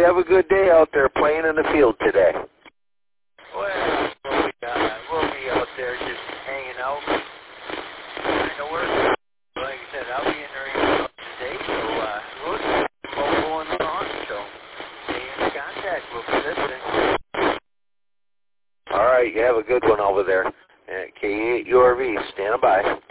have a good day out there playing in the field today. Well, we'll be out there just hanging out, trying to work. Like I said, I'll be in there today, so we'll just keep going on. So stay in contact. We'll be listening. All right, you have a good one over there at K8 URV. Stand by.